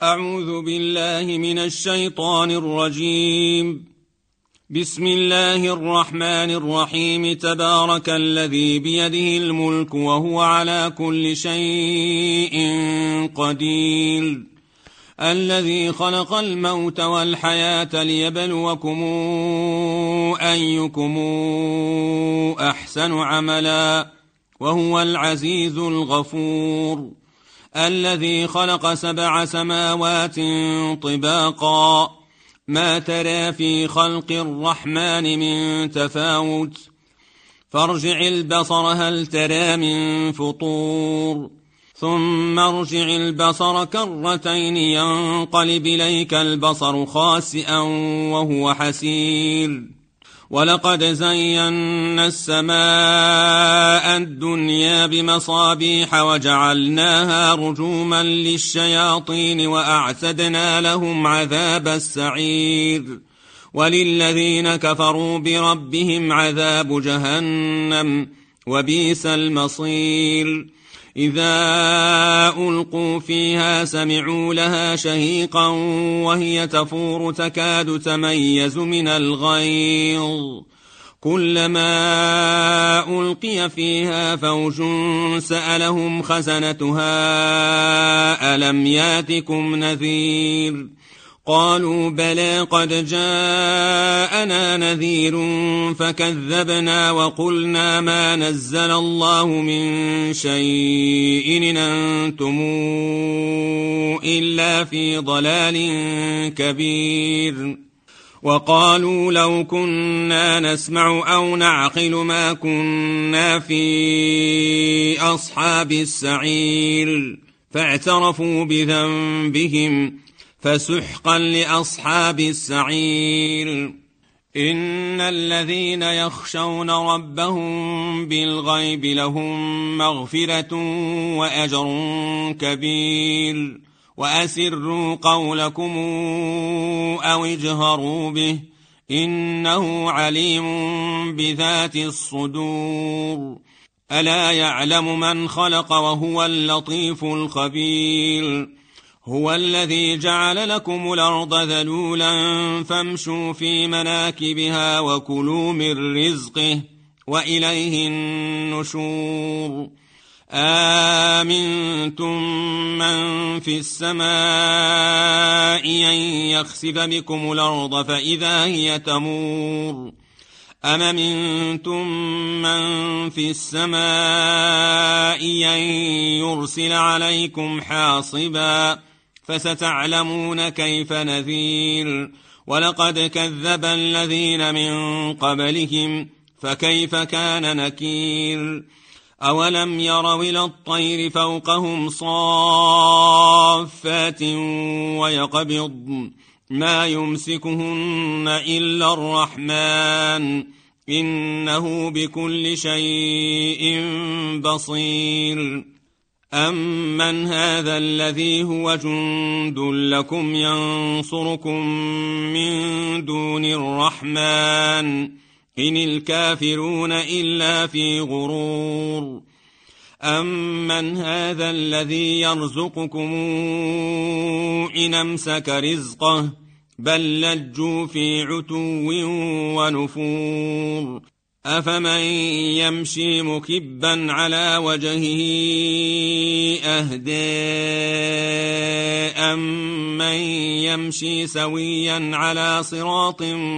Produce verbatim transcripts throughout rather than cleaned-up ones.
أعوذ بالله من الشيطان الرجيم. بسم الله الرحمن الرحيم. تبارك الذي بيده الملك وهو على كل شيء قدير. الذي خلق الموت والحياة ليبلوكم أيكم أحسن عملا وهو العزيز الغفور. الذي خلق سبع سماوات طباقا ما ترى في خلق الرحمن من تفاوت فارجع البصر هل ترى من فطور ثم ارجع البصر كرتين ينقلب إليك البصر خاسئا وهو حسير. ولقد زينا السماء الدنيا بمصابيح وجعلناها رجوما للشياطين وأعتدنا لهم عذاب السعير. وللذين كفروا بربهم عذاب جهنم وبئس المصير. إذا ألقوا فيها سمعوا لها شهيقا وهي تفور تكاد تميز من الغيظ كلما ألقي فيها فوج سألهم خزنتها ألم ياتكم نذير قالوا بلى قد جاءنا نذير فكذبنا وقلنا ما نزل الله من شيء إن أنتم إلا في ضلال كبير. وقالوا لو كنا نسمع أو نعقل ما كنا في أصحاب السعير فاعترفوا بذنبهم فسحقا لأصحاب السعير. إن الذين يخشون ربهم بالغيب لهم مغفرة وأجر كبير. وأسروا قولكم أو اجهروا به إنه عليم بذات الصدور. ألا يعلم من خلق وهو اللطيف الخبير. هو الذي جعل لكم الأرض ذلولا فامشوا في مناكبها وكلوا من رزقه وإليه النشور. آمنتم من في السماء أن يخسف بكم الأرض فإذا هي تمور أم أمنتم من في السماء أن يرسل عليكم حاصبا فستعلمون كيف نذير. ولقد كذب الذين من قبلهم فكيف كان نكير. أولم يروا إلى الطير فوقهم صافات ويقبضن ما يمسكهن إلا الرحمن إنه بكل شيء بصير. أمن هذا الذي هو جند لكم ينصركم من دون الرحمن إن الكافرون إلا في غرور. أمن هذا الذي يرزقكم إن أمسك رزقه بل لجوا في عتو ونفور. أفمن يمشي مكبا على وجهه أهدى أمن يمشي سويا على صراط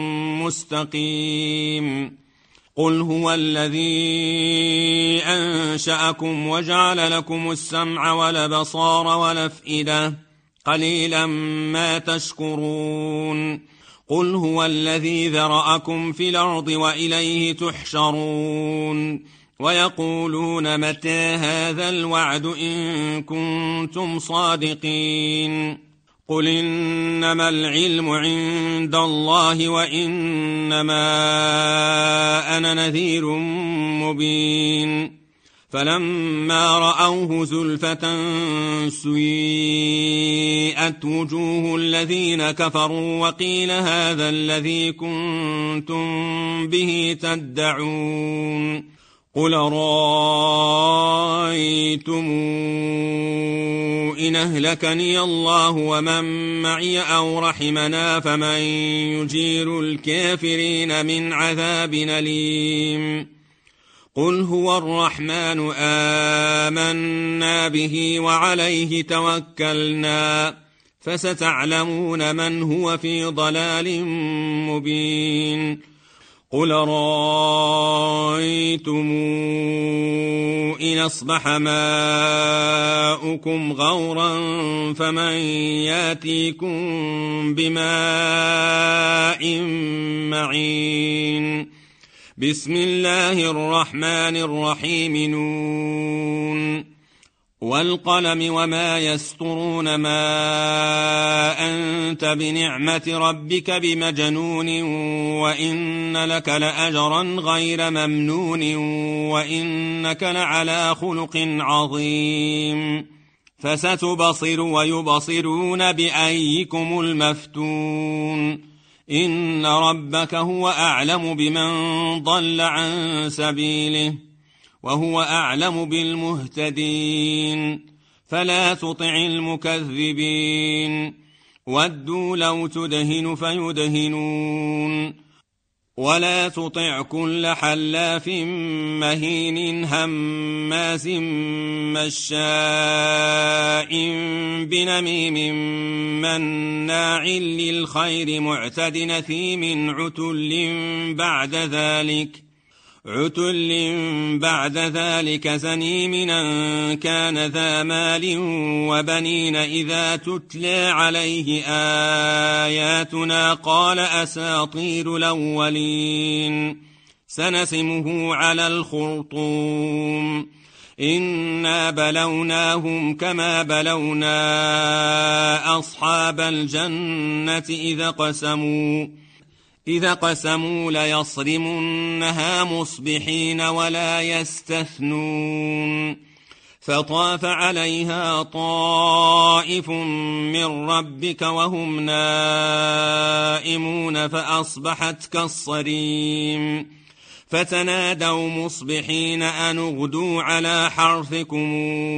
مستقيم. قل هو الذي أنشأكم وجعل لكم السمع والأبصار والأفئدة قليلا ما تشكرون. قل هو الذي ذرأكم في الأرض وإليه تحشرون. ويقولون متى هذا الوعد إن كنتم صادقين. قل إنما العلم عند الله وإنما أنا نذير مبين. فلما رأوه زلفة سيئت وجوه الذين كفروا وقيل هذا الذي كنتم به تدعون. قل رأيتم إن أهلكني الله ومن معي أو رحمنا فمن يجير الكافرين من عذاب أليم قل هو الرحمن آمنا به وعليه توكلنا فستعلمون من هو في ضلال مبين قل رأيتم إن أصبح ماؤكم غورا فمن ياتيكم بماء معين بسم الله الرحمن الرحيم نون والقلم وما يسطرون ما أنت بنعمة ربك بمجنون وإن لك لأجرا غير ممنون وإنك لعلى خلق عظيم فستبصر ويبصرون بأيكم المفتون إن ربك هو أعلم بمن ضل عن سبيله وهو أعلم بالمهتدين فلا تطع المكذبين ودوا لو تدهن فيدهنون ولا تطع كل حلاف مهين هماز مشاء بنميم مناع للخير معتد نثيم عتل بعد ذلك عتل بعد ذلك زنيم أن كان ذا مال وبنين إذا تتلى عليه آياتنا قال أساطير الأولين سنسمه على الخرطوم إنا بلوناهم كما بلونا أصحاب الجنة إذا قسموا إذا قسموا ليصرمنها مصبحين ولا يستثنون فطاف عليها طائف من ربك وهم نائمون فأصبحت كالصريم فتنادوا مصبحين أن اغدوا على حرثكم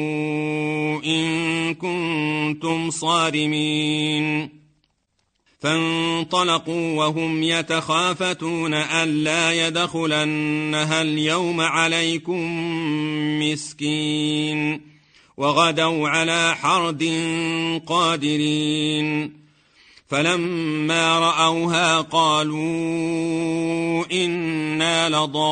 إن كنتم صارمين فانطلقوا وهم يتخافتون ألا يدخلنها اليوم عليكم مسكين وغدوا على حرد قادرين فلما رأوها قالوا إنا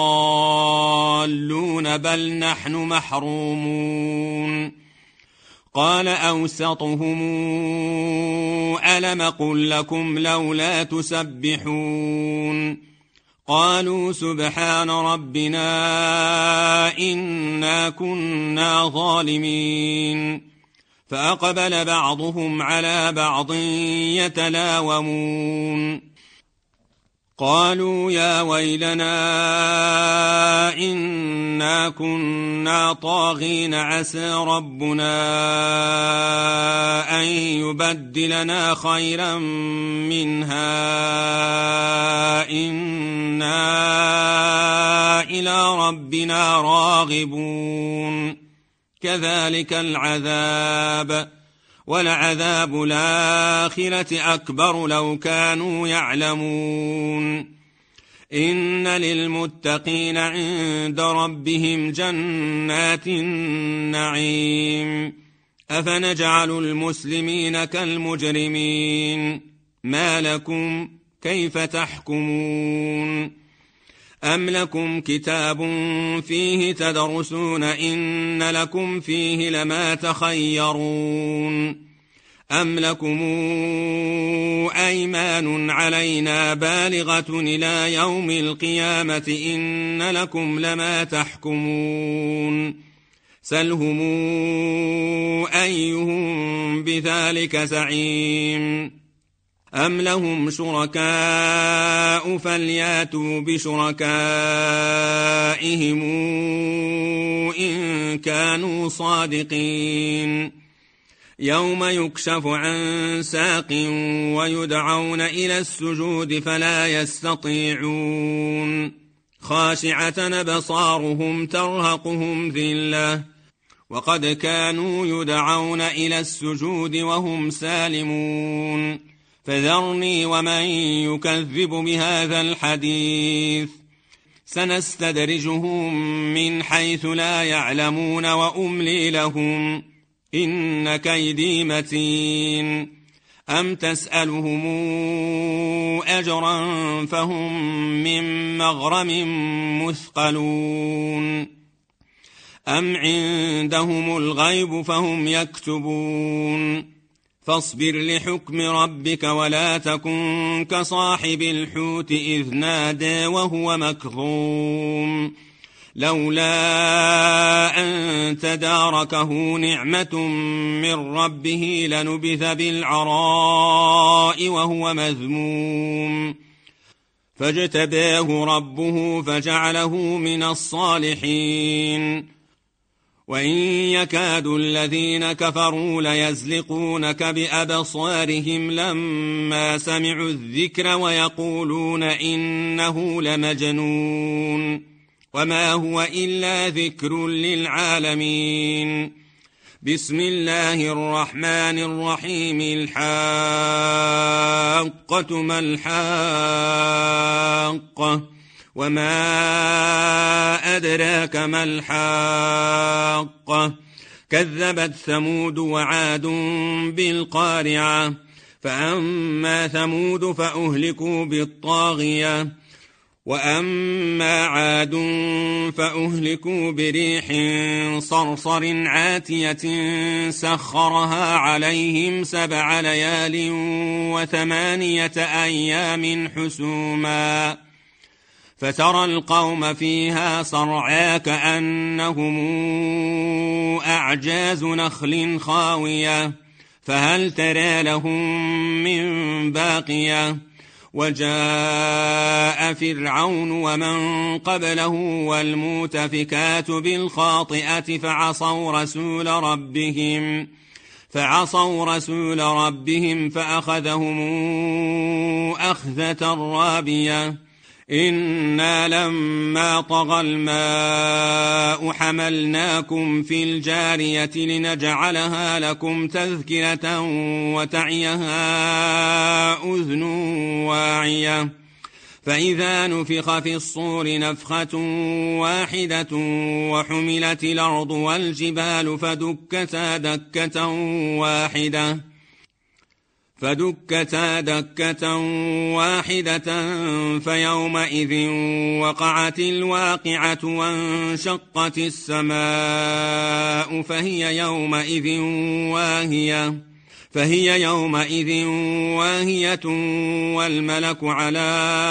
لضالون بل نحن محرومون قال أوسطهم ألم قل لكم لولا تسبحون قالوا سبحان ربنا إنا كنا ظالمين فأقبل بعضهم على بعض يتلاومون قالوا يا ويلنا إنا كنا طاغين عسى ربنا أن يبدلنا خيرا منها إنا إلى ربنا راغبون كذلك العذاب ولعذاب الآخرة أكبر لو كانوا يعلمون إن للمتقين عند ربهم جنات النعيم أفنجعل المسلمين كالمجرمين ما لكم كيف تحكمون أم لكم كتاب فيه تدرسون إن لكم فيه لما تخيرون أم لكم أيمان علينا بالغة إلى يوم القيامة إن لكم لما تحكمون سلهم أيهم بذلك زعيم أم لهم شركاء فلياتوا بشركائهم إن كانوا صادقين يوم يكشف عن ساق ويدعون إلى السجود فلا يستطيعون خاشعة أبصارهم ترهقهم ذلة وقد كانوا يدعون إلى السجود وهم سالمون فذرني ومن يكذب بهذا الحديث سنستدرجهم من حيث لا يعلمون وأملي لهم إن كيدي متين أم تسألهم أجرا فهم من مغرم مثقلون أم عندهم الغيب فهم يكتبون فاصبر لحكم ربك ولا تكن كصاحب الحوت إذ نادى وهو مكظوم لولا أن تداركه نعمة من ربه لنبذ بالعراء وهو مذموم فاجتباه ربه فجعله من الصالحين وإن يكاد الذين كفروا ليزلقونك بأبصارهم لما سمعوا الذكر ويقولون إنه لمجنون وما هو إلا ذكر للعالمين بسم الله الرحمن الرحيم الحاقة ما الحاقة وما أدراك ما الحاقة كذبت ثمود وعاد بالقارعة فأما ثمود فأهلكوا بالطاغية وأما عاد فأهلكوا بريح صرصر عاتية سخرها عليهم سبع ليال وثمانية أيام حسوما فترى القوم فيها صرعا كأنهم أعجاز نخل خاوية فهل ترى لهم من باقية وجاء فرعون ومن قبله والمؤتفكات بالخاطئة فعصوا رسول ربهم فعصوا رسول ربهم فأخذهم أخذة رابية إنا لما طغى الماء حملناكم في الجارية لنجعلها لكم تذكرة وتعيها أذن واعية فإذا نفخ في الصور نفخة واحدة وحملت الأرض والجبال فدكتا دكة واحدة فدكتا دكة واحدة فيومئذ وقعت الواقعة وانشقت السماء فهي يومئذ واهية فهي يومئذ واهية والملك على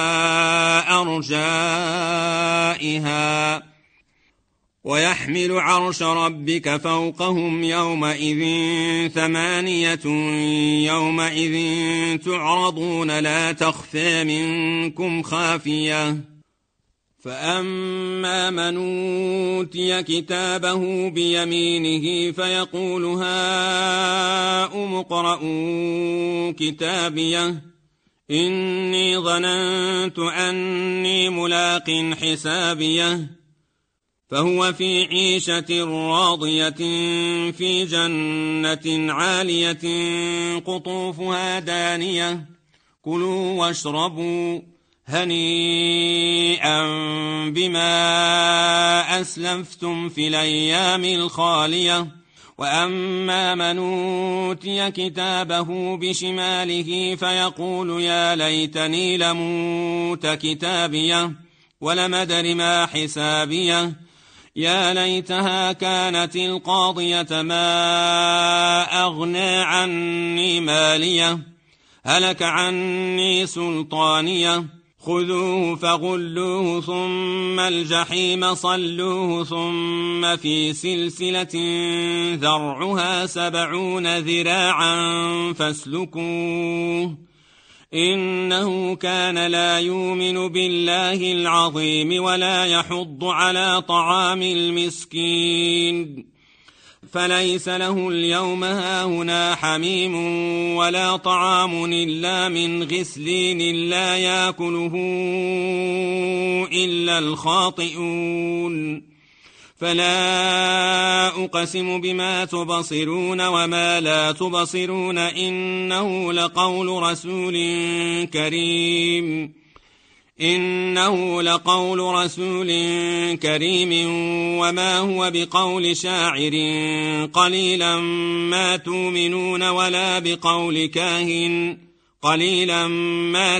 أرجائها ويحمل عرش ربك فوقهم يومئذ ثمانية يومئذ تعرضون لا تخفى منكم خافية فأما من أوتي كتابه بيمينه فيقول هاؤم اقرءوا كتابيه إني ظننت أني ملاق حسابيه فهو في عيشة راضية في جنة عالية قطوفها دانية كلوا واشربوا هنيئا بما أسلفتم في الأيام الخالية وأما من أوتي كتابه بشماله فيقول يا ليتني لموت كتابيه ولم أدر ما حسابيه يا ليتها كانت القاضية ما أغنى عني ماليه هلك عني سلطانيه خذوه فغلوه ثم الجحيم صلوه ثم في سلسلة ذرعها سبعون ذراعا فاسلكوه إنه كان لا يؤمن بالله العظيم ولا يحض على طعام المسكين فليس له اليوم هاهنا حميم ولا طعام إلا من غسلين لا يأكله إلا الخاطئون فلا أقسم بما تبصرون وما لا تبصرون إنه لقول رسول كريم إنه لقول رسول كريم وما هو بقول شاعر قليلا ما تؤمنون ولا بقول كاهن قليلا ما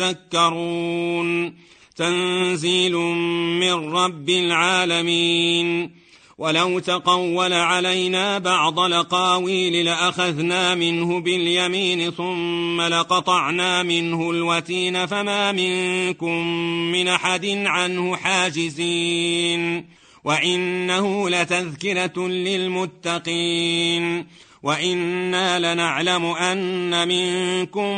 تذكرون تنزيل من رب العالمين ولو تقول علينا بعض الأقاويل لأخذنا منه باليمين ثم لقطعنا منه الوتين فما منكم من أحد عنه حاجزين وإنه لتذكرة للمتقين وإنا لنعلم أن منكم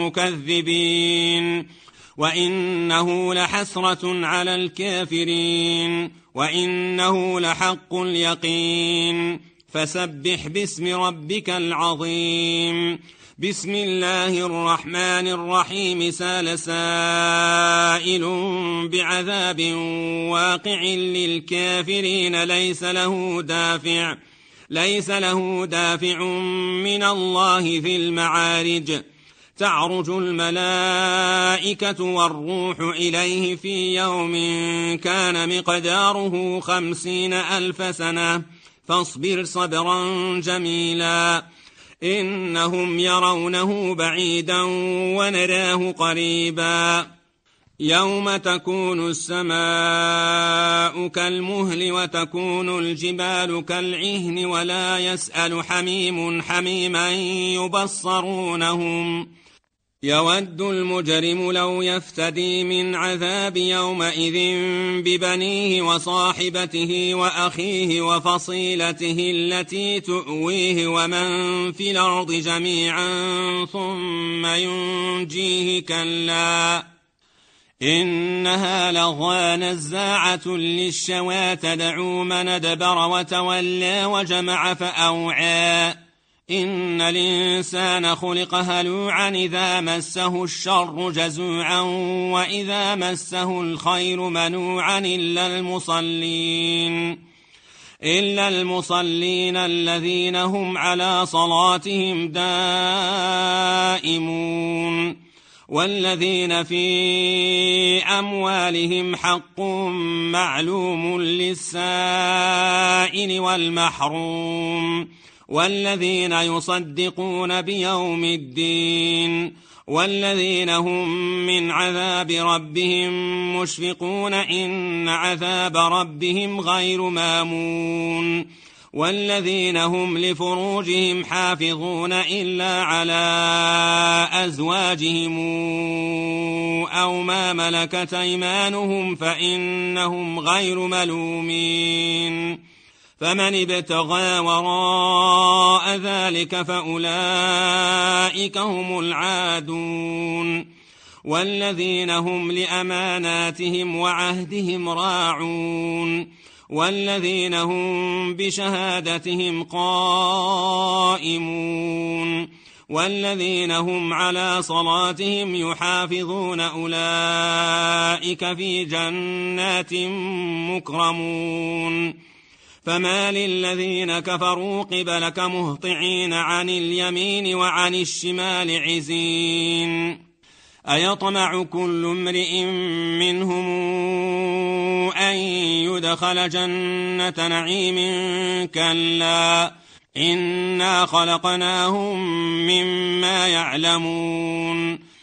مكذبين وإنه لحسرة على الكافرين وإنه لحق اليقين فسبح باسم ربك العظيم بسم الله الرحمن الرحيم سال سائل بعذاب واقع للكافرين ليس له دافع ليس له دافع من الله ذي المعارج تعرج الملائكة والروح إليه في يوم كان مقداره خمسين ألف سنة فاصبر صبرا جميلا إنهم يرونه بعيدا ونراه قريبا يوم تكون السماء كالمهل وتكون الجبال كالعهن ولا يسأل حميم حميما يبصرونهم يود المجرم لو يفتدي من عذاب يومئذ ببنيه وصاحبته وأخيه وفصيلته التي تؤويه ومن في الأرض جميعا ثم ينجيه كلا إنها لظى نزاعة للشوى تدعو من أدبر وتولى وجمع فأوعى إن الإنسان خلق هلوعا إذا مسه الشر جزوعا وإذا مسه الخير منوعا إلا المصلين إلا المصلين الذين هم على صلاتهم دائمون والذين في أموالهم حق معلوم للسائل والمحروم والذين يصدقون بيوم الدين والذين هم من عذاب ربهم مشفقون إن عذاب ربهم غير مامون والذين هم لفروجهم حافظون إلا على أزواجهم أو ما ملكت أيمانهم فإنهم غير ملومين فمن ابتغى وراء ذلك فأولئك هم العادون والذين هم لأماناتهم وعهدهم راعون والذين هم بشهادتهم قائمون والذين هم على صلاتهم يحافظون أولئك في جنات مكرمون فما للذين كفروا قبلك مهطعين عن اليمين وعن الشمال عزين أيطمع كل امرئ منهم أن يدخل جنة نعيم كلا إنا خلقناهم مما يعلمون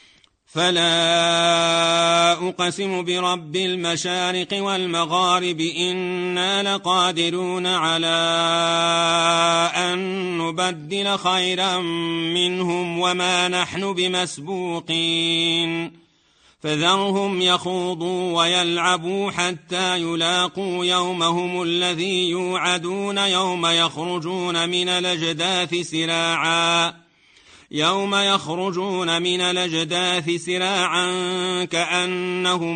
فلا أقسم برب المشارق والمغارب إنا لقادرون على أن نبدل خيرا منهم وما نحن بمسبوقين فذرهم يخوضوا ويلعبوا حتى يلاقوا يومهم الذي يوعدون يوم يخرجون من الأجداث سراعا يوم يخرجون من الأجداث سراعا كأنهم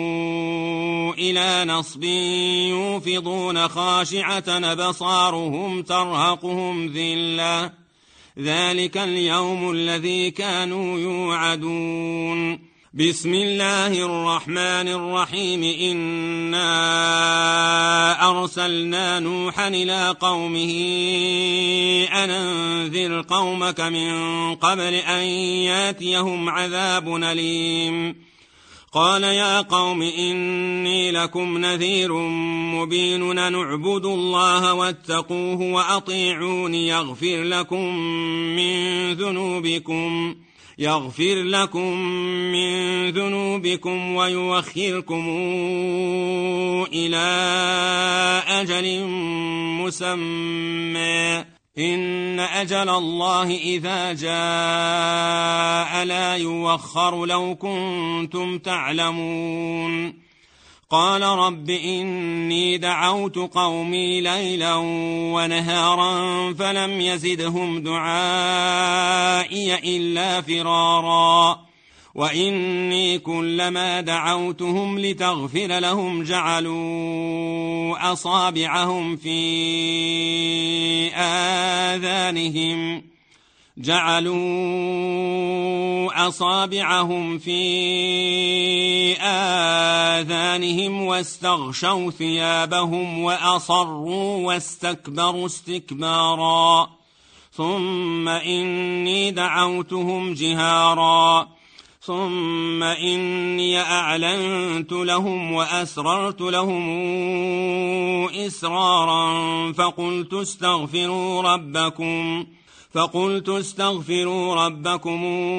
إلى نصب يوفضون خاشعة أبصارهم ترهقهم ذلة ذلك اليوم الذي كانوا يوعدون. بسم الله الرحمن الرحيم. إنا أرسلنا نوحا إلى قومه أن أنذر قومك من قبل أن ياتيهم عذاب أليم. قال يا قوم إني لكم نذير مبين أن اعبدوا الله واتقوه وأطيعوني يغفر لكم من ذنوبكم يغفر لكم من ذنوبكم ويؤخركم إلى أجل مسمى إن أجل الله إذا جاء لا يوخر لو كنتم تعلمون. قال رب إني دعوت قومي ليلا ونهارا فلم يزدهم دعائي إلا فرارا وإني كلما دعوتهم لتغفر لهم جعلوا أصابعهم في آذانهم جعلوا أصابعهم في آذانهم واستغشوا ثيابهم وأصروا واستكبروا استكبارا ثم إني دعوتهم جهارا ثم إني أعلنت لهم وأسررت لهم إسرارا فقلت استغفروا ربكم فقلت استغفروا ربكم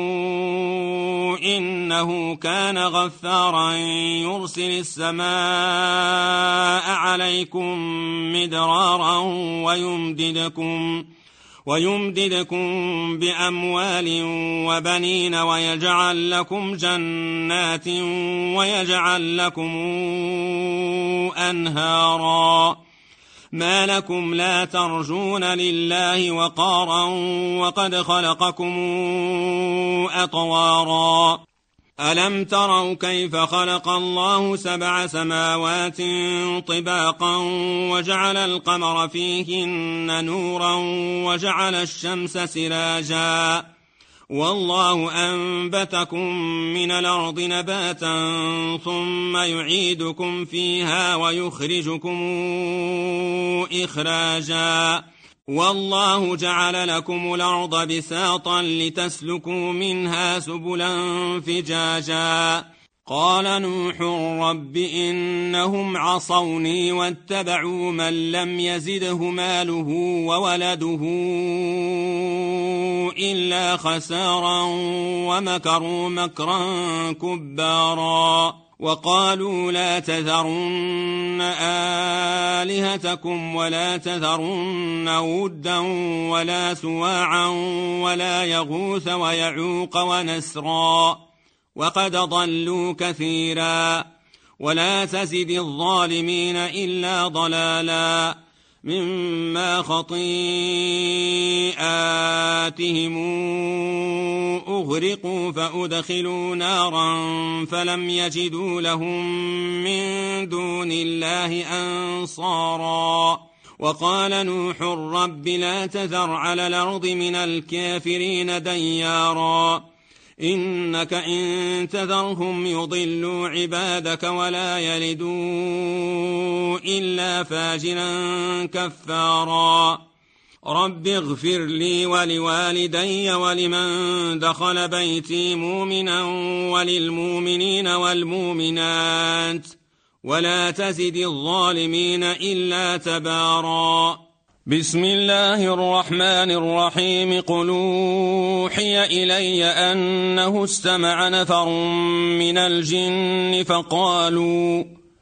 إنه كان غفارا يرسل السماء عليكم مدرارا ويمددكم ويمددكم بأموال وبنين ويجعل لكم جنات ويجعل لكم أنهارا ما لكم لا ترجون لله وقارا وقد خلقكم أطوارا ألم تروا كيف خلق الله سبع سماوات طباقا وجعل القمر فيهن نورا وجعل الشمس سراجا والله أنبتكم من الأرض نباتا ثم يعيدكم فيها ويخرجكم إخراجا والله جعل لكم الأرض بساطا لتسلكوا منها سبلا فجاجا قال نوح رب إنهم عصوني واتبعوا من لم يزده ماله وولده إلا خسارا ومكروا مكرا كبارا وقالوا لا تذرن آلهتكم ولا تذرن ودا ولا سواعا ولا يغوث ويعوق ونسرا وقد ضلوا كثيرا ولا تزد الظالمين إلا ضلالا مما خطيئاتهم أغرقوا فأدخلوا نارا فلم يجدوا لهم من دون الله أنصارا وقال نوح رب لا تذر على الأرض من الكافرين ديارا إنك إن تذرهم يضلوا عبادك ولا يلدوا إلا فاجرا كفارا رب اغفر لي ولوالدي ولمن دخل بيتي مؤمنا وللمؤمنين والمؤمنات ولا تزد الظالمين إلا تبارا. بسم الله الرحمن الرحيم. قل أوحي إلي أنه استمع نفر من الجن فقالوا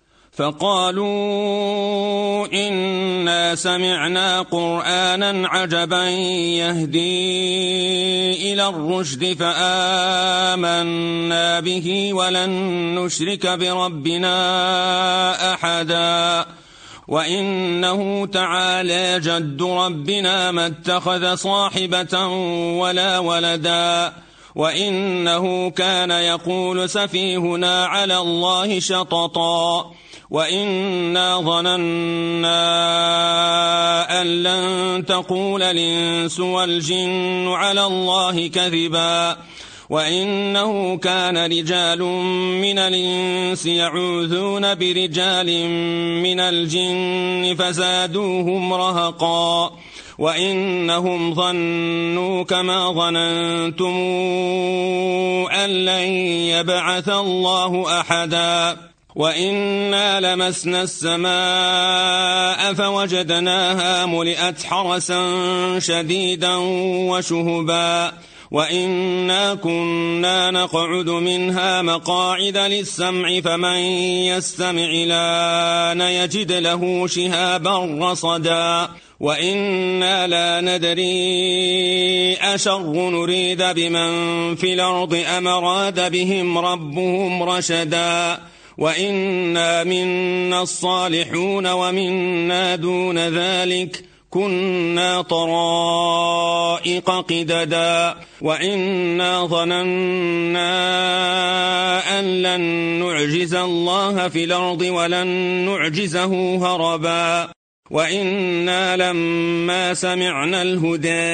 فقالوا إنا سمعنا قرآنا عجبا يهدي إلى الرشد فآمنا به ولن نشرك بربنا أحدا وإنه تعالى جد ربنا ما اتخذ صاحبة ولا ولدا وإنه كان يقول سفيهنا على الله شططا وإنا ظننا أن لن تقول الإنس والجن على الله كذبا وإنه كان رجال من الإنس يعوذون برجال من الجن فزادوهم رهقا وإنهم ظنوا كما ظننتم أن لن يبعث الله أحدا وإنا لمسنا السماء فوجدناها ملئت حرسا شديدا وشهبا وإنا كنا نقعد منها مقاعد للسمع فمن يستمع الآن يجد له شهابا رصدا وإنا لا ندري أشر نريد بمن في الأرض أم أراد بهم ربهم رشدا وإنا منا الصالحون ومنا دون ذلك كنا طرائق قددا وإنا ظننا أن لن نعجز الله في الأرض ولن نعجزه هربا وإنا لما سمعنا الهدى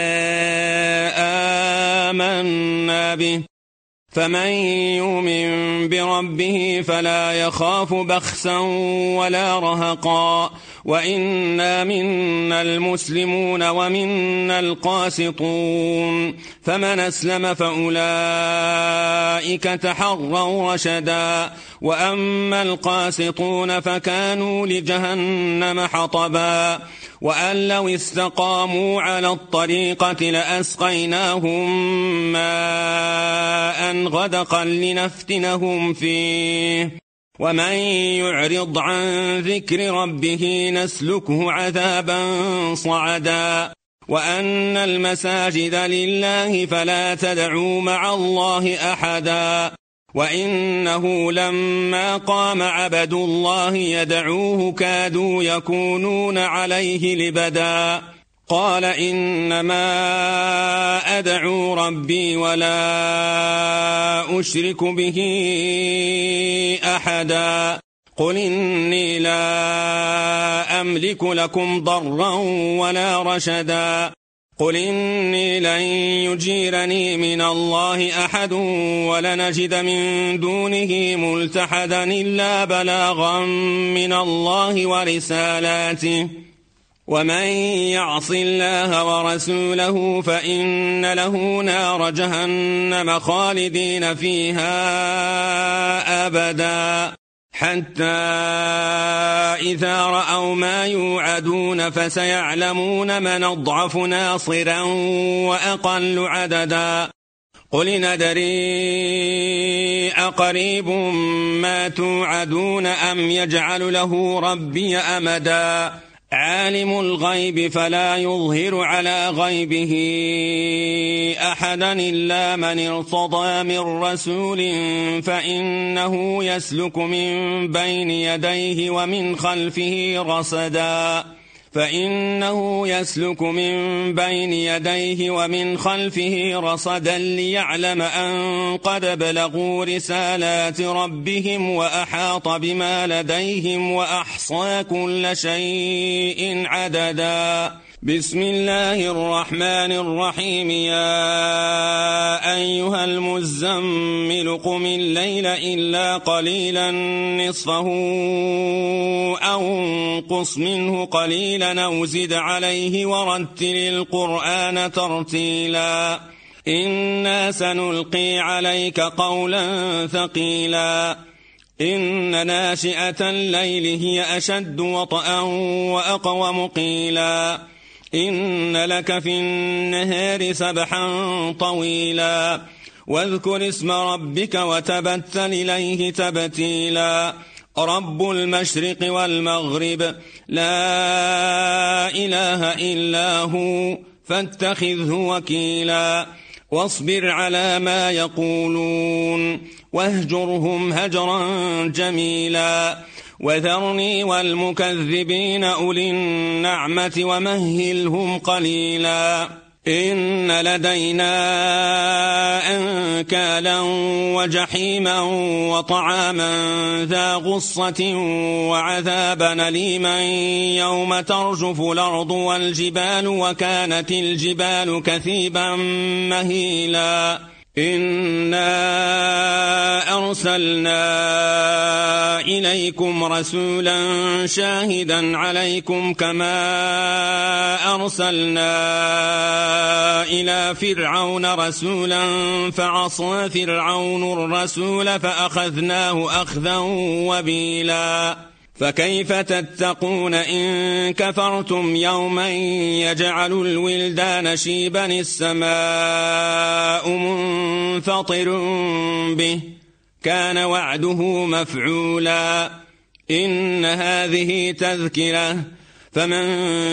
آمنا به فمن يؤمن بربه فلا يخاف بخسا ولا رهقا وإنا منا المسلمون ومنا القاسطون فمن أسلم فأولئك تحروا رشدا وأما القاسطون فكانوا لجهنم حطبا وأن لو استقاموا على الطريقة لأسقيناهم ماء غدقا لنفتنهم فيه ومن يعرض عن ذكر ربه نسلكه عذابا صعدا وأن المساجد لله فلا تدعوا مع الله أحدا وإنه لما قام عبد الله يدعوه كادوا يكونون عليه لبدا قال إنما أدعو ربي ولا أشرك به أحدا قل إني لا أملك لكم ضرا ولا رشدا قل إني لن يجيرني من الله أحد ولنجد من دونه ملتحدا إلا بلاغا من الله ورسالاته ومن يعص الله ورسوله فإن له نار جهنم خالدين فيها أبدا حتى إذا رأوا ما يوعدون فسيعلمون من أضعف ناصرا وأقل عددا قل ندري أقريب ما توعدون أم يجعل له ربي أمدا عالم الغيب فلا يظهر على غيبه أحدا إلا من ارتضى من رسول فإنه يسلك من بين يديه ومن خلفه رصدا فإنه يسلك من بين يديه ومن خلفه رصدا ليعلم أن قد بلغوا رسالات ربهم وأحاط بما لديهم وأحصى كل شيء عددا بسم الله الرحمن الرحيم يا أيها المزمل قم الليل إلا قليلا نصفه أو انقص منه قليلا أو زد عليه ورتل القرآن ترتيلا إنا سنلقي عليك قولا ثقيلا إن ناشئة الليل هي أشد وطئا وأقوم قيلا إن لك في النهار سبحا طويلا واذكر اسم ربك وتبتل إليه تبتيلا رب المشرق والمغرب لا إله إلا هو فاتخذه وكيلا واصبر على ما يقولون واهجرهم هجرا جميلا وذرني والمكذبين أولي النعمة ومهلهم قليلا إن لدينا أنكالا وجحيما وطعاما ذا غصة وعذابا أليما يوم ترجف الأرض والجبال وكانت الجبال كثيبا مهيلا إنا أرسلنا إليكم رسولا شاهدا عليكم كما أرسلنا إلى فرعون رسولا فعصى فرعون الرسول فأخذناه أخذا وبيلا فكيف تتقون إن كفرتم يوما يجعل الولدان شيبا السماء منفطر به كان وعده مفعولا إن هذه تذكرة فمن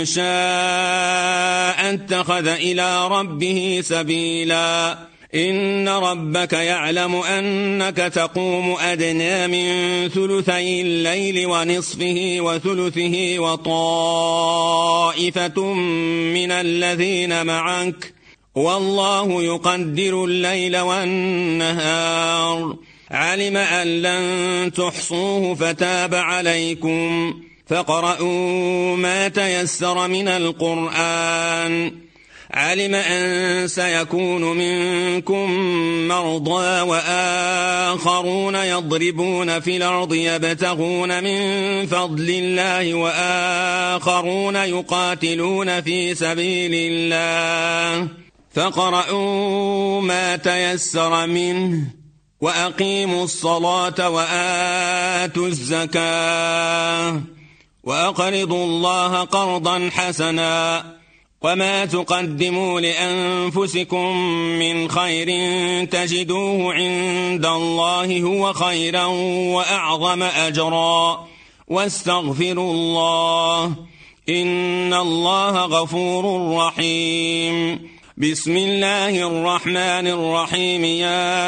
شاء اتخذ إلى ربه سبيلا إن ربك يعلم أنك تقوم أدنى من ثلثي الليل ونصفه وثلثه وطائفة من الذين معك والله يقدر الليل والنهار علم أن لن تحصوه فتاب عليكم فاقرؤوا ما تيسر من القرآن علم أن سيكون منكم مرضى وآخرون يضربون في الأرض يبتغون من فضل الله وآخرون يقاتلون في سبيل الله فاقرؤوا ما تيسر منه وأقيموا الصلاة وآتوا الزكاة وأقرضوا الله قرضا حسنا وما تقدموا لأنفسكم من خير تجدوه عند الله هو خيرا وأعظم أجرا واستغفروا الله إن الله غفور رحيم بسم الله الرحمن الرحيم يا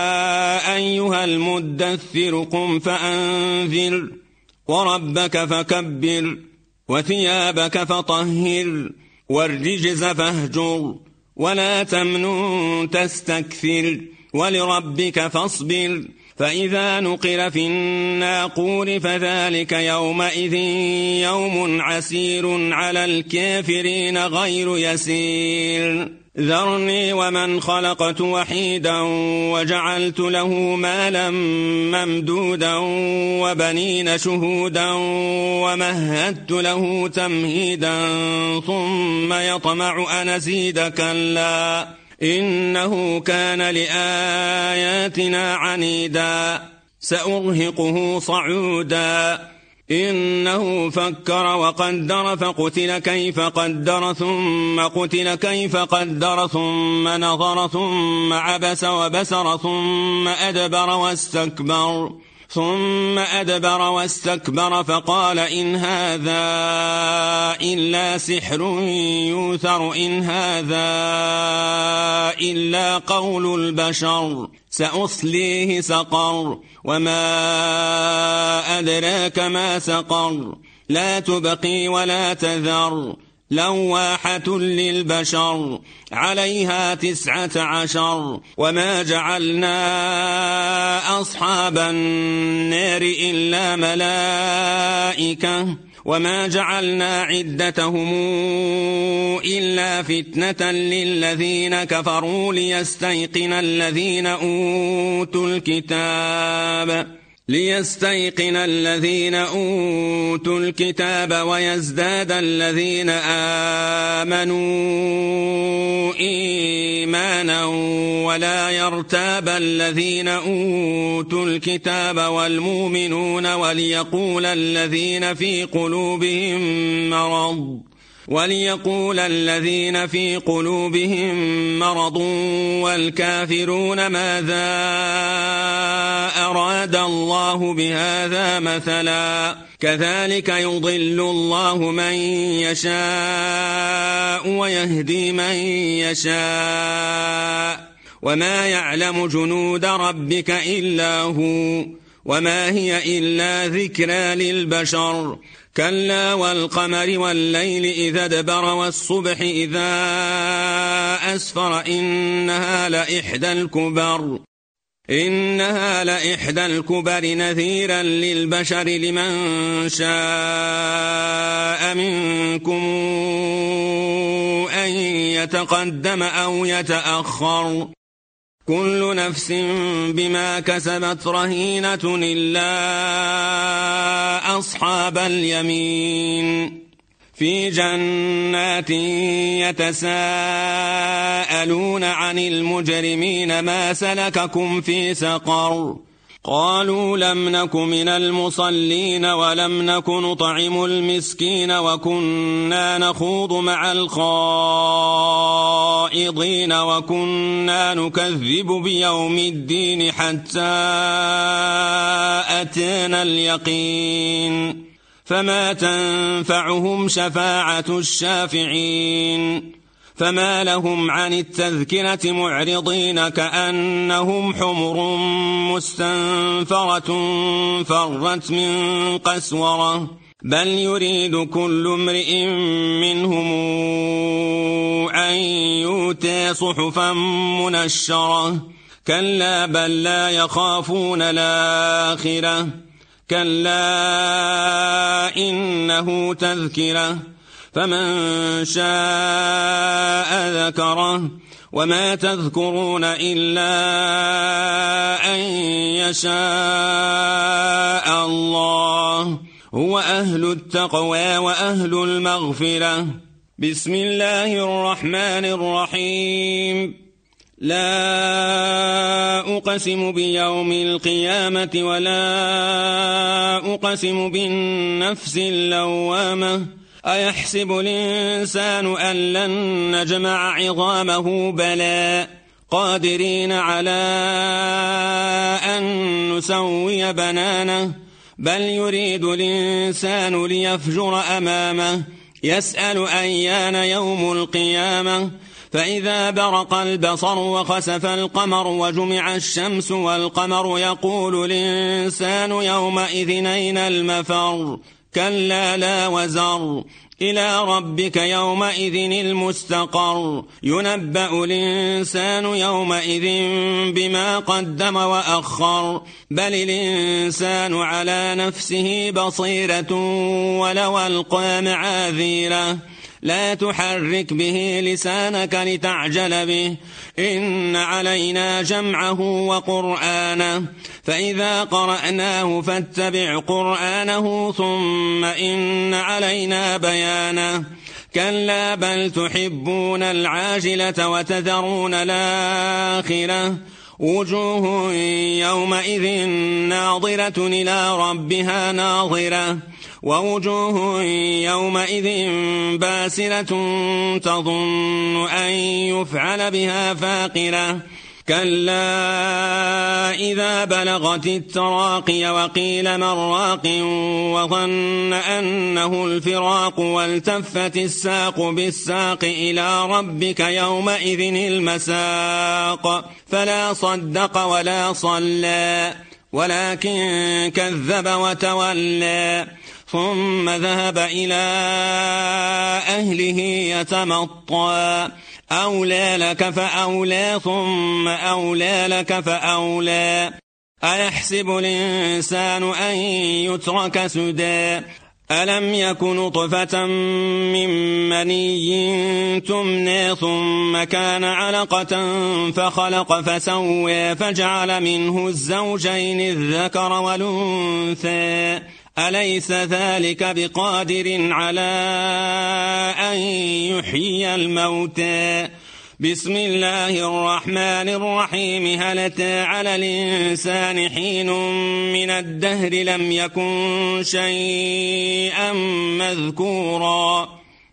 أيها المدثر قم فأنذر وربك فكبر وثيابك فطهر والرجز فاهجر ولا تمنن تستكثر ولربك فاصبر فإذا نقر في الناقور فذلك يومئذ يوم عسير على الكافرين غير يسير ذرني ومن خلقت وحيدا وجعلت له مالا ممدودا وبنين شهودا ومهدت له تمهيدا ثم يطمع أن أزيد كلا إنه كان لآياتنا عنيدا سأرهقه صعودا إنه فكر وقدر فقتل كيف قدر ثم قتل كيف قدر ثم نظر ثم عبس وبسر ثم أدبر واستكبر ثم أدبر واستكبر فقال إن هذا إلا سحر يوثر إن هذا إلا قول البشر سأصليه سقر وما أدراك ما سقر لا تبقي ولا تذر لواحة للبشر عليها تسعة عشر وما جعلنا أصحاب النار إلا ملائكة وما جعلنا عدتهم إلا فتنة للذين كفروا ليستيقن الذين أوتوا الكتاب ليستيقن الذين أوتوا الكتاب ويزداد الذين آمنوا إيمانا ولا يرتاب الذين أوتوا الكتاب والمؤمنون وليقول الذين في قلوبهم مرض وليقول الذين في قلوبهم مرض والكافرون ماذا أراد الله بهذا مثلا كذلك يضل الله من يشاء ويهدي من يشاء وما يعلم جنود ربك إلا هو وما هي إلا ذكرى للبشر كلا والقمر والليل إذا ادبر والصبح إذا أسفر إنها لإحدى الكبر إنها لإحدى الكبر نذيرا للبشر لمن شاء منكم أن يتقدم أو يتأخر كل نفس بما كسبت رهينة إلا أصحاب اليمين في جنات يتساءلون عن المجرمين ما سلككم في سقر قالوا لم نك من المصلين ولم نك نطعم المسكين وكنا نخوض مع الخائضين وكنا نكذب بيوم الدين حتى أتانا اليقين فما تنفعهم شفاعة الشافعين فما لهم عن التذكرة معرضين كأنهم حمر مستنفرة فرت من قسورة بل يريد كل امرئ منهم أن يؤتى صحفا منشرة كلا بل لا يخافون الآخرة كلا إنه تذكرة فمن شاء ذكره وما تذكرون إلا أن يشاء الله هو أهل التقوى وأهل المغفرة بسم الله الرحمن الرحيم لا أقسم بيوم القيامة ولا أقسم بالنفس اللوامة أيحسب الإنسان أن لن نجمع عظامه بلى قادرين على أن نسوي بنانه بل يريد الإنسان ليفجر أمامه يسأل أيان يوم القيامة فإذا برق البصر وخسف القمر وجمع الشمس والقمر يقول الإنسان يومئذ أين المفر كلا لا وزر إلى ربك يومئذ المستقر ينبأ الإنسان يومئذ بما قدم وأخر بل الإنسان على نفسه بصيرة ولو ألقى معاذيره لا تحرك به لسانك لتعجل به إن علينا جمعه وقرآنه فإذا قرأناه فاتبع قرآنه ثم إن علينا بيانه كلا بل تحبون العاجلة وتذرون الآخرة وجوه يومئذ ناظرة إلى ربها ناظرة ووجوه يومئذ باسرة تظن أن يفعل بها فاقرة كلا إذا بلغت التراقي وقيل من راق وظن أنه الفراق والتفت الساق بالساق إلى ربك يومئذ المساق فلا صدق ولا صلى ولكن كذب وتولى ثم ذهب إلى أهله يتمطى أولى لك فأولى ثم أولى لك فأولى أيحسب الإنسان أن يترك سدى ألم يك نطفة من مني تمنى ثم كان علقة فخلق فسوى فجعل منه الزوجين الذكر والأنثى أليس ذلك بقادر على أن يحيي الموتى بسم الله الرحمن الرحيم هل أتى على الإنسان حين من الدهر لم يكن شيئا مذكورا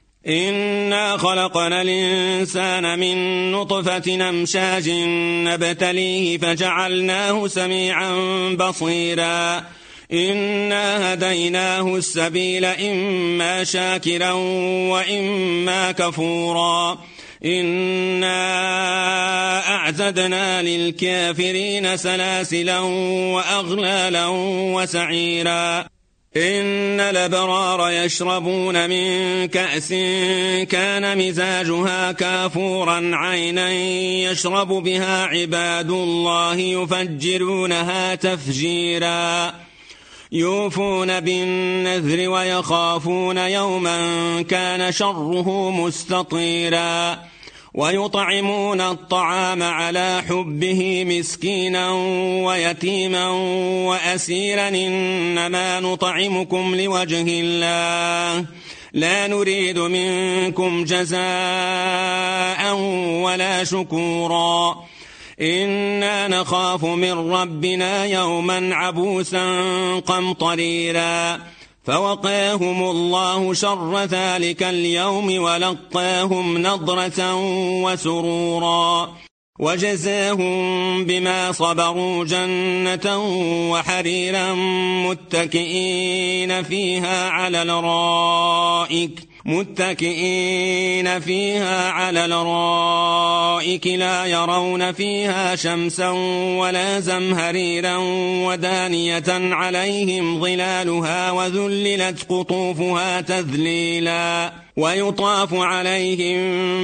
إنا خلقنا الإنسان من نطفة أمشاج نبتليه فجعلناه سميعا بصيرا إنا هديناه السبيل إما شاكرا وإما كفورا إنا وأعتدنا للكافرين سلاسلا وأغلالا وسعيرا إن الأبرار يشربون من كأس كان مزاجها كافورا عينا يشرب بها عباد الله يفجرونها تفجيرا يوفون بالنذر ويخافون يوما كان شره مستطيرا ويطعمون الطعام على حبه مسكينا ويتيما وأسيرا إنما نطعمكم لوجه الله لا نريد منكم جزاء ولا شكورا إنا نخاف من ربنا يوما عبوسا قمطريرا فوقاهم الله شر ذلك اليوم ولقاهم نضرة وسرورا وجزاهم بما صبروا جنة وحريرا متكئين فيها على الأرائك متكئين فيها على الأرائك لا يرون فيها شمسا ولا زمهريرا ودانية عليهم ظلالها وذللت قطوفها تذليلا ويطاف عليهم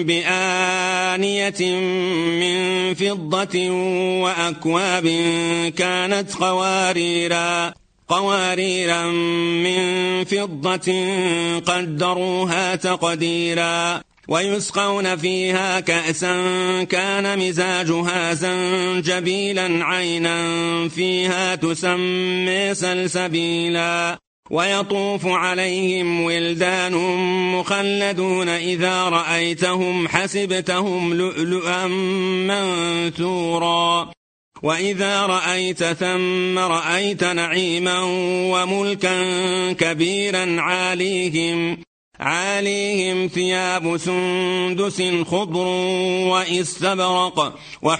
بآنية من فضة وأكواب كانت قواريرا قواريرا من فضة قدروها تقديرا ويسقون فيها كأسا كان مزاجها زنجبيلا عينا فيها تسمى سلسبيلا ويطوف عليهم ولدان مخلدون إذا رأيتهم حسبتهم لؤلؤا منثورا وإذا رأيت ثم رأيت نعيما وملكا كبيرا عاليهم عاليهم ثياب سندس خضر واستبرق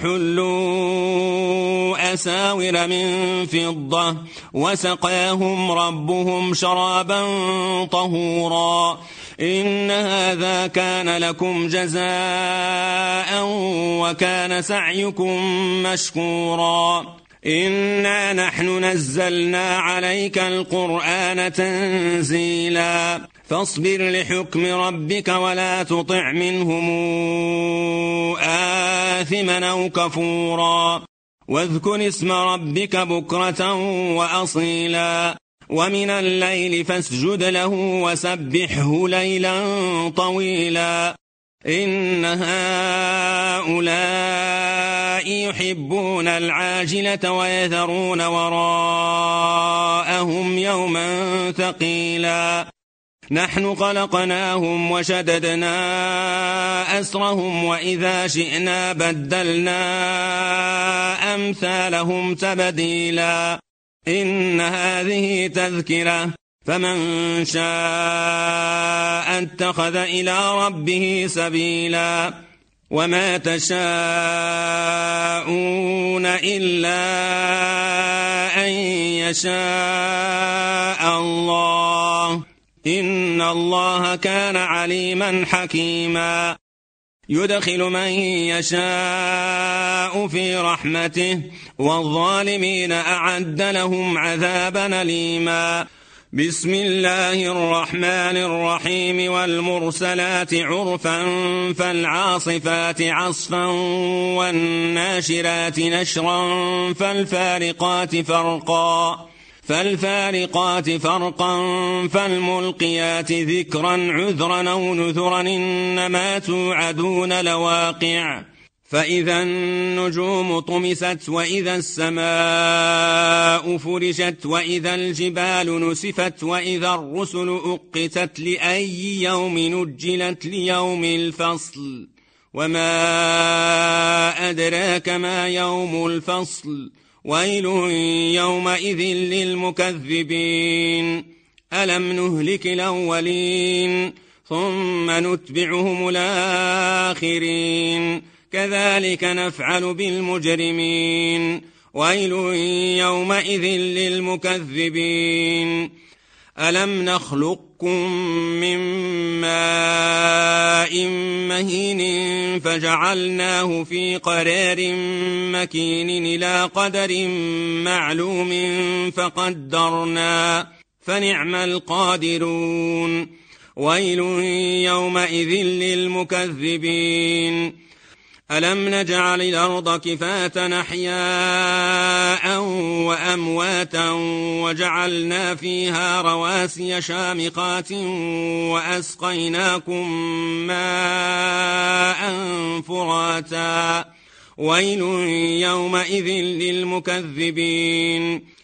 وحلوا أساور من فضة وسقاهم ربهم شرابا طهورا إن هذا كان لكم جزاء وكان سعيكم مشكورا إنا نحن نزلنا عليك القرآن تنزيلا فاصبر لحكم ربك ولا تطع منهم آثما أو كفورا واذكر اسم ربك بكرة وأصيلا ومن الليل فاسجد له وسبحه ليلا طويلا إن هؤلاء يحبون العاجلة ويذرون وراءهم يوما ثقيلا نحن خلقناهم وشددنا أسرهم وإذا شئنا بدلنا أمثالهم تبديلا إن هذه تذكرة فمن شاء اتخذ إلى ربه سبيلا وما تشاءون إلا أن يشاء الله إن الله كان عليما حكيما يدخل من يشاء في رحمته والظالمين أعد لهم عذابا أليما بسم الله الرحمن الرحيم والمرسلات عرفا فالعاصفات عصفا والناشرات نشرا فالفارقات فرقا فالفارقات فرقا فالملقيات ذكرا عذرا أو نذرا إنما توعدون لواقع فإذا النجوم طمست وإذا السماء فرجت وإذا الجبال نسفت وإذا الرسل أقتت لأي يوم نجلت ليوم الفصل وما أدراك ما يوم الفصل ويل يومئذ للمكذبين ألم نهلك الأولين ثم نتبعهم الآخرين كذلك نفعل بالمجرمين ويل يومئذ للمكذبين ألم نخلقكم من ماء مهين فجعلناه في قرار مكين إلى قدر معلوم فقدرنا فنعم القادرون ويل يومئذ للمكذبين ألم نجعل الأرض كفاة أحياء وأمواتا وجعلنا فيها رواسي شامخات وأسقيناكم ماء فراتا ويل يومئذ للمكذبين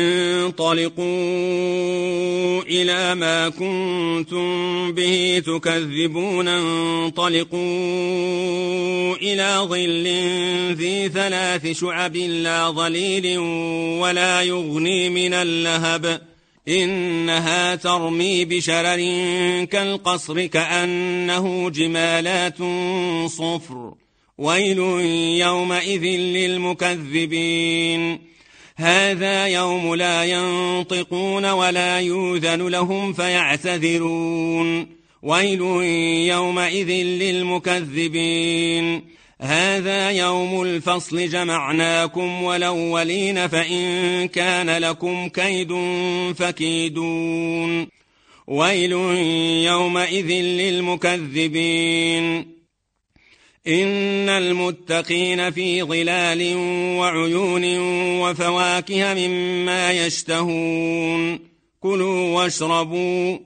انطلقوا إلى ما كنتم به تكذبون انطلقوا إلى ظل ذي ثلاث شعب لا ظليل ولا يغني من اللهب إنها ترمي بشرر كالقصر كأنه جمالات صفر ويل يومئذ للمكذبين هذا يوم لا ينطقون ولا يؤذن لهم فيعتذرون ويل يومئذ للمكذبين هذا يوم الفصل جمعناكم والأولين فإن كان لكم كيد فكيدون ويل يومئذ للمكذبين إن المتقين في ظلال وعيون وفواكه مما يشتهون كلوا واشربوا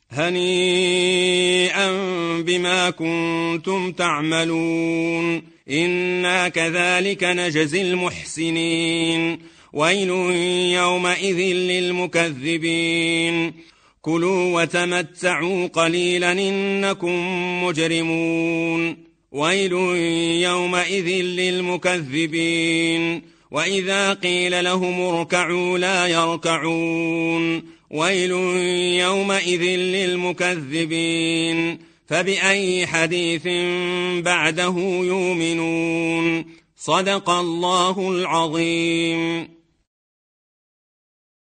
هنيئا بما كنتم تعملون إنا كذلك نجزي المحسنين ويل يومئذ للمكذبين كلوا وتمتعوا قليلا إنكم مجرمون ويل يومئذ للمكذبين وإذا قيل لهم اركعوا لا يركعون ويل يومئذ للمكذبين فبأي حديث بعده يؤمنون صدق الله العظيم.